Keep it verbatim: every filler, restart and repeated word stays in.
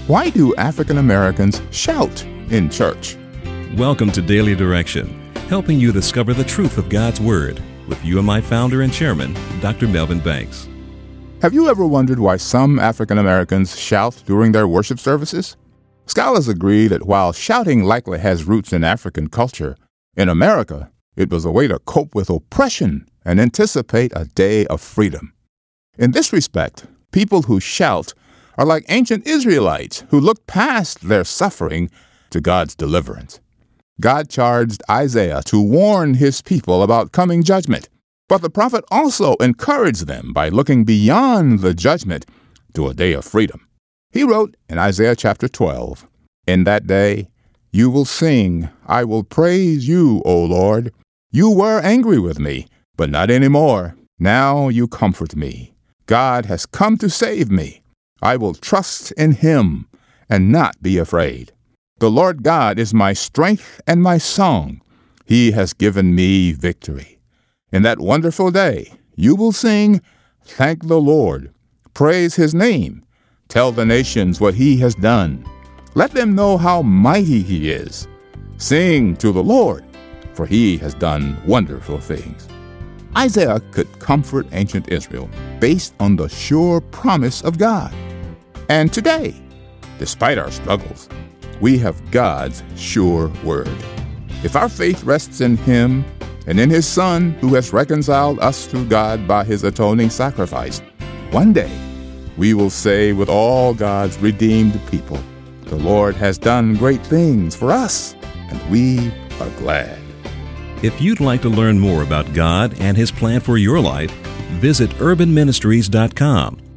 Why do African Americans shout in church? Welcome to Daily Direction, helping you discover the truth of God's Word with you and my founder and chairman, Doctor Melvin Banks. Have you ever wondered why some African Americans shout during their worship services? Scholars agree that while shouting likely has roots in African culture, in America, it was a way to cope with oppression and anticipate a day of freedom. In this respect, people who shout are like ancient Israelites who looked past their suffering to God's deliverance. God charged Isaiah to warn his people about coming judgment, but the prophet also encouraged them by looking beyond the judgment to a day of freedom. He wrote in Isaiah chapter twelve, "In that day you will sing, I will praise you, O Lord. You were angry with me, but not anymore. Now you comfort me. God has come to save me. I will trust in him and not be afraid. The Lord God is my strength and my song. He has given me victory. In that wonderful day, you will sing, thank the Lord. Praise his name. Tell the nations what he has done. Let them know how mighty he is. Sing to the Lord, for he has done wonderful things." Isaiah could comfort ancient Israel based on the sure promise of God. And today, despite our struggles, we have God's sure word. If our faith rests in him and in his Son who has reconciled us to God by his atoning sacrifice, one day we will say with all God's redeemed people, the Lord has done great things for us, and we are glad. If you'd like to learn more about God and his plan for your life, visit urban ministries dot com